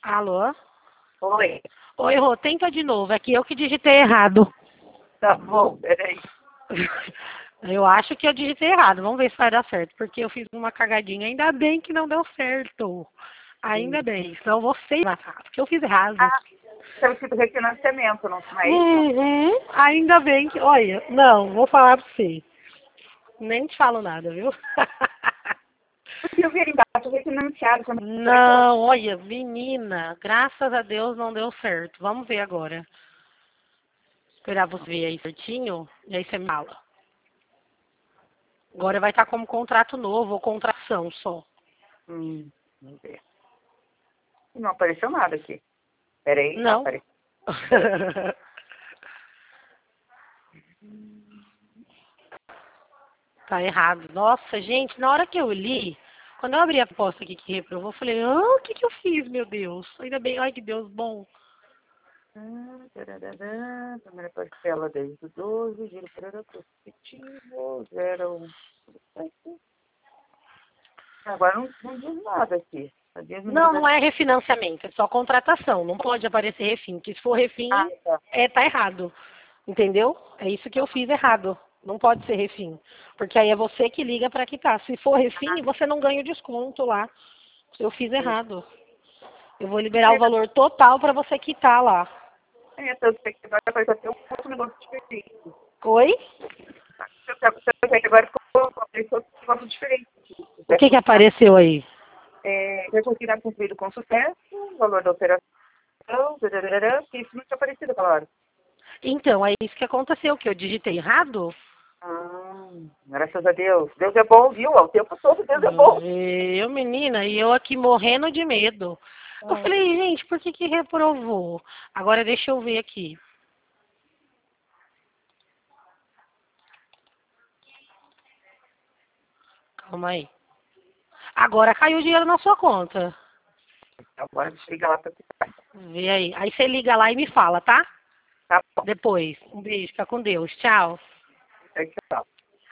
Alô? Oi. Oi, Rô, tenta de novo. É que eu que digitei errado. Tá bom, peraí. Eu acho que eu digitei errado. Vamos ver se vai dar certo. Porque eu fiz uma cagadinha. Ainda bem que não deu certo. Ainda bem. Senão você ia matar. Porque eu fiz errado. Ah, estava escrito refinanciamento, não é isso? Uhum. Ainda bem que. Olha, não, vou falar pra você. Nem te falo nada, viu? Porque eu vi ali embaixo refinanciado. Não, olha, menina, graças a Deus não deu certo. Vamos ver agora. Esperar você ver aí certinho, e aí você me fala. Agora vai estar como contrato novo ou contração só. Vamos ver. Não apareceu nada aqui. Peraí, Não. apareceu. Tá errado. Nossa, gente, na hora que eu li, quando eu abri a proposta aqui que reprovou, eu falei, o que que eu fiz, meu Deus? Ainda bem, ai que Deus bom. Primeira parcela 10 do 12, giro prospectivo, 0. Agora não diz nada aqui. Não, não é refinanciamento, é só contratação. Não pode aparecer refim, porque se for refim, Ah, tá. tá errado. Entendeu? É isso que eu fiz errado. Não pode ser refim. Porque aí é você que liga para quitar. Se for refim, você não ganha o desconto lá. Eu fiz errado. Eu vou liberar o valor total para você quitar lá. Tanto que agora apareceu até um outro negócio diferente. Oi? Agora apareceu um negócio diferente. O que que apareceu aí? Recurso irá concluído com sucesso, valor da operação, que isso não tinha aparecido aquela hora. Então, é isso que aconteceu, que eu digitei errado. Graças a Deus. Deus é bom, viu? O tempo todo Deus é bom. Eu, menina, e eu aqui morrendo de medo. Eu falei, gente, por que que reprovou? Agora deixa eu ver aqui. Calma aí. Agora caiu o dinheiro na sua conta. Agora deixa eu ligar lá para ficar. Vê aí. Aí você liga lá e me fala, tá? Tá bom. Depois. Um beijo, fica com Deus. Tchau. Tchau.